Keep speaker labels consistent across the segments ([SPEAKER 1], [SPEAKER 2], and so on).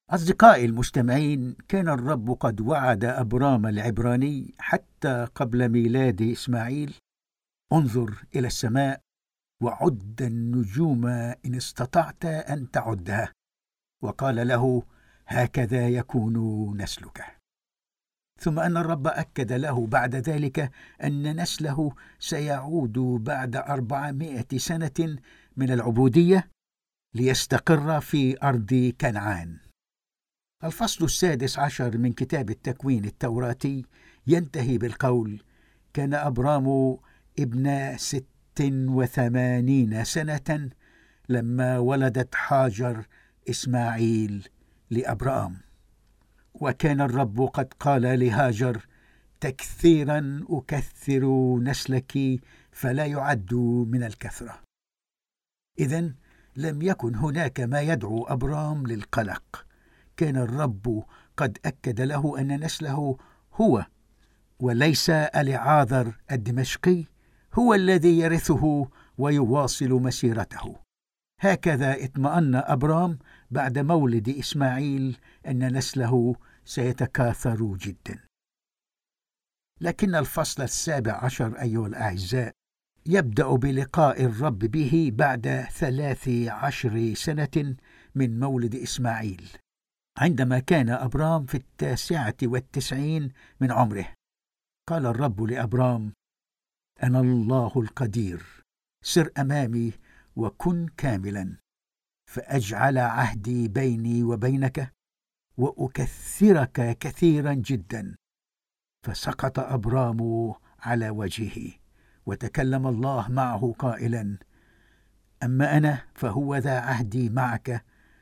[SPEAKER 1] أصدقائي المستمعين، كان الرب قد وعد أبرام العبراني حتى قبل ميلاد إسماعيل: انظر إلى السماء وعد النجوم إن استطعت أن تعدها، وقال له: هكذا يكون نسلك. ثم أن الرب أكد له بعد ذلك أن نسله سيعود بعد 400 سنة من العبودية ليستقر في أرض كنعان. الفصل 16 من كتاب التكوين التوراتي ينتهي بالقول: كان أبرام ابن 86 سنة لما ولدت هاجر إسماعيل لأبرام. وكان الرب قد قال لهاجر: تكثيرا أكثر نسلك فلا يعد من الكثرة. إذن لم يكن هناك ما يدعو أبرام للقلق. كان الرب قد أكد له أن نسله هو وليس أليعاذر الدمشقي هو الذي يرثه ويواصل مسيرته. هكذا اطمأن أبرام بعد مولد إسماعيل أن نسله سيتكاثر جدا. لكن الفصل 17 أيها الأعزاء يبدأ بلقاء الرب به بعد 13 سنة من مولد إسماعيل، عندما كان أبرام في 99 من عمره. قال الرب لأبرام: أنا الله القدير، سر أمامي وكن كاملا، فأجعل عهدي بيني وبينك وأكثرك كثيرا جدا. فسقط أبرام على وجهه، وتكلم الله معه قائلا: أما أنا فهو ذا عهدي معك،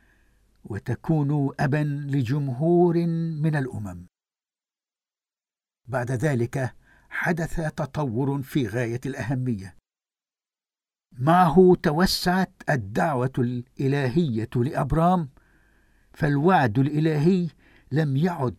[SPEAKER 1] وتكون أبا لجمهور من الأمم. بعد ذلك حدث تطور في غاية الأهمية. معه توسعت الدعوة الإلهية لأبرام، فالوعد الإلهي لم يعد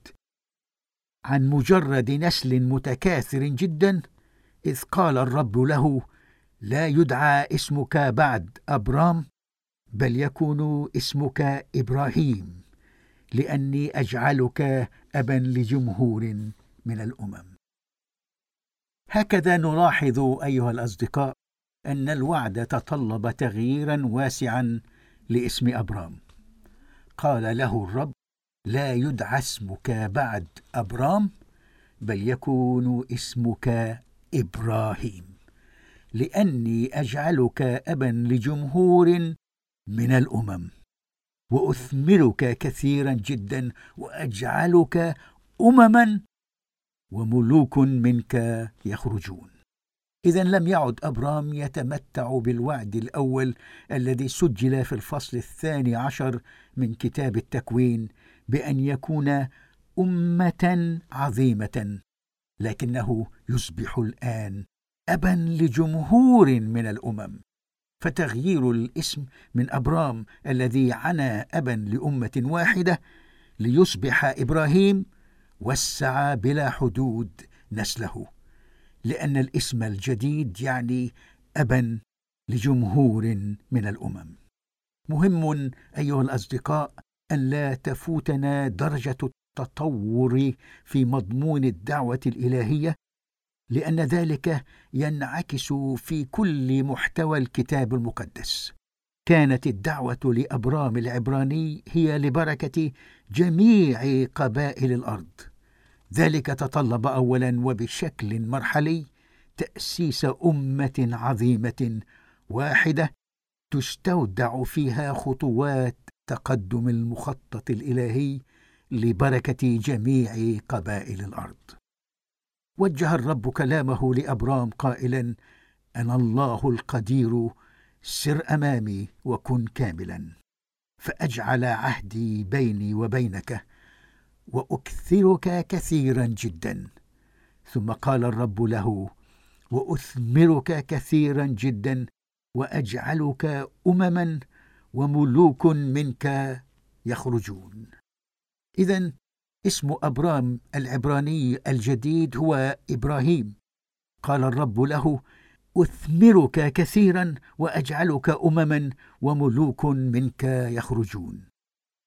[SPEAKER 1] عن مجرد نسل متكاثر جدا، إذ قال الرب له: لا يدعى اسمك بعد أبرام، بل يكون اسمك إبراهيم، لأني أجعلك أبا لجمهور من الأمم. هكذا نلاحظ أيها الأصدقاء أن الوعد تطلب تغييرا واسعا لاسم أبرام. قال له الرب: لا يدعى اسمك بعد أبرام، بل يكون اسمك إبراهيم، لأني أجعلك أبا لجمهور من الأمم، وأثمرك كثيرا جدا، وأجعلك أمما وملوك منك يخرجون. إذن لم يعد أبرام يتمتع بالوعد الأول الذي سجل في الفصل 12 من كتاب التكوين بأن يكون أمة عظيمة، لكنه يصبح الآن أبا لجمهور من الأمم. فتغيير الاسم من أبرام الذي عنى أبا لأمة واحدة ليصبح إبراهيم وسع بلا حدود نسله، لأن الاسم الجديد يعني أبا لجمهور من الأمم. مهم أيها الأصدقاء أن لا تفوتنا درجة التطور في مضمون الدعوة الإلهية، لأن ذلك ينعكس في كل محتوى الكتاب المقدس. كانت الدعوة لأبرام العبراني هي لبركة جميع قبائل الأرض. ذلك تطلب أولا وبشكل مرحلي تأسيس أمة عظيمة واحدة تستودع فيها خطوات تقدم المخطط الإلهي لبركة جميع قبائل الأرض. وجه الرب كلامه لأبرام قائلا: أنا الله القدير، سر أمامي وكن كاملا، فأجعل عهدي بيني وبينك وأكثرك كثيرا جدا. ثم قال الرب له: وأثمرك كثيرا جدا، وأجعلك أمما وملوك منك يخرجون. إذن اسم أبرام العبراني الجديد هو إبراهيم. قال الرب له: أثمرك كثيرا وأجعلك أمما وملوك منك يخرجون.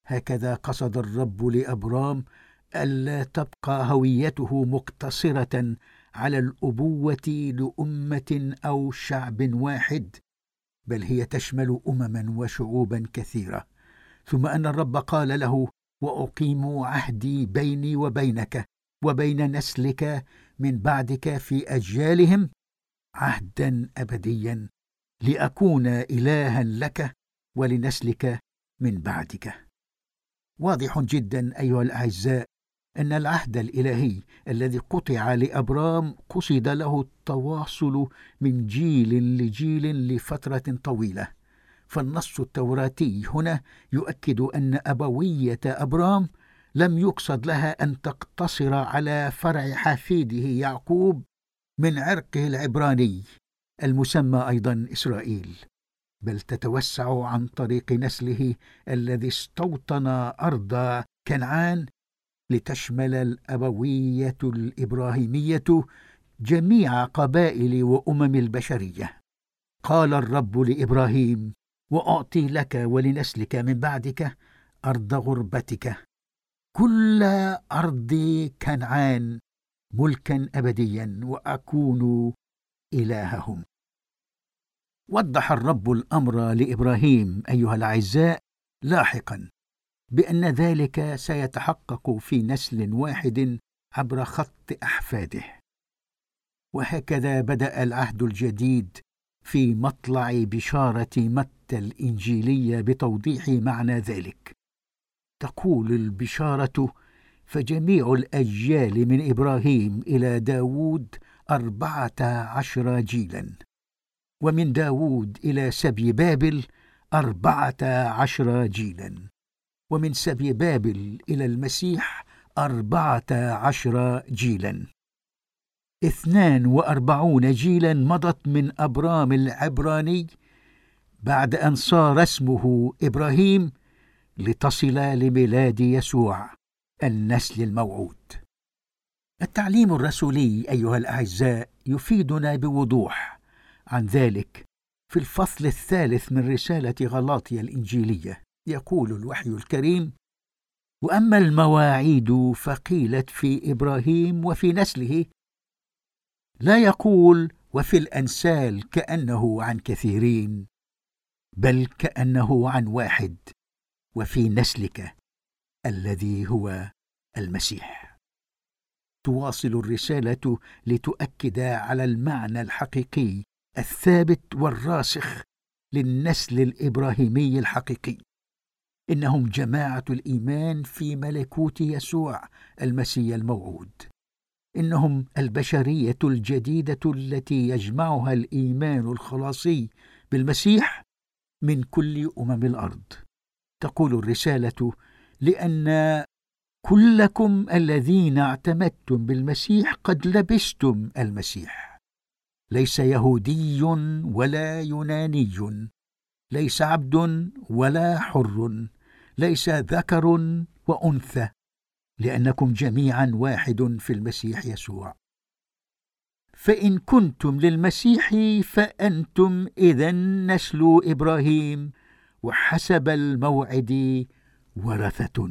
[SPEAKER 1] هكذا قصد الرب لأبرام ألا تبقى هويته مقتصرة على الأبوة لأمة أو شعب واحد، بل هي تشمل أمما وشعوبا كثيرة. ثم أن الرب قال له: وأقيم عهدي بيني وبينك وبين نسلك من بعدك في أجيالهم عهدا أبديا، لأكون إلها لك ولنسلك من بعدك. واضح جدا أيها الأعزاء أن العهد الإلهي الذي قطع لأبرام قصد له التواصل من جيل لجيل لفترة طويلة. فالنص التوراتي هنا يؤكد أن أبوية أبرام لم يقصد لها أن تقتصر على فرع حفيده يعقوب من عرقه العبراني المسمى أيضا إسرائيل، بل تتوسع عن طريق نسله الذي استوطن أرض كنعان لتشمل الأبوية الإبراهيمية جميع قبائل وأمم البشرية. قال الرب لإبراهيم: وأعطي لك ولنسلك من بعدك أرض غربتك، كل أرض كنعان ملكا أبديا، وأكون إلههم. وضح الرب الأمر لإبراهيم أيها الأعزاء لاحقا بأن ذلك سيتحقق في نسل واحد عبر خط أحفاده. وهكذا بدأ العهد الجديد في مطلع بشارة متى الإنجيلية بتوضيح معنى ذلك. تقول البشارة: فجميع الأجيال من إبراهيم إلى داود 14 جيلا، ومن داود إلى سبي بابل 14 جيلا، ومن سبي بابل إلى المسيح 14 جيلا. 42 جيلا مضت من أبرام العبراني بعد أن صار اسمه إبراهيم لتصل لميلاد يسوع النسل الموعود. التعليم الرسولي أيها الأعزاء يفيدنا بوضوح عن ذلك في الفصل 3 من رسالة غلاطيا الإنجيلية. يقول الوحي الكريم: وأما المواعيد فقيلت في إبراهيم وفي نسله، لا يقول وفي الأنسال كأنه عن كثيرين، بل كأنه عن واحد، وفي نسلك الذي هو المسيح. تواصل الرسالة لتؤكد على المعنى الحقيقي الثابت والراسخ للنسل الإبراهيمي الحقيقي. إنهم جماعة الإيمان في ملكوت يسوع المسيح الموعود. إنهم البشرية الجديدة التي يجمعها الإيمان الخلاصي بالمسيح من كل أمم الأرض. تقول الرسالة: لأن كلكم الذين اعتمدتم بالمسيح قد لبستم المسيح، ليس يهودي ولا يوناني، ليس عبد ولا حر، ليس ذكر وأنثى، لأنكم جميعا واحد في المسيح يسوع. فإن كنتم للمسيح فأنتم إذن نسل إبراهيم وحسب الموعد ورثة.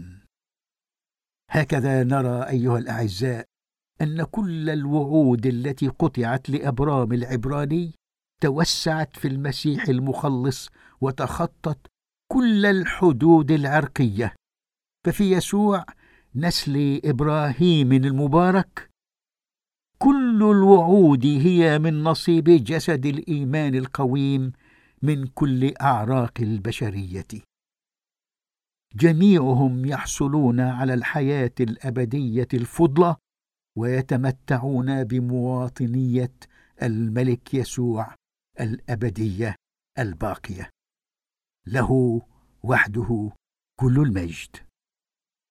[SPEAKER 1] هكذا نرى أيها الأعزاء أن كل الوعود التي قطعت لأبرام العبراني توسعت في المسيح المخلص وتخطت كل الحدود العرقية. ففي يسوع نسل إبراهيم المبارك كل الوعود هي من نصيب جسد الإيمان القويم من كل أعراق البشرية. جميعهم يحصلون على الحياة الأبدية الفضلى ويتمتعون بمواطنية الملك يسوع الأبدية الباقية. له وحده كل المجد.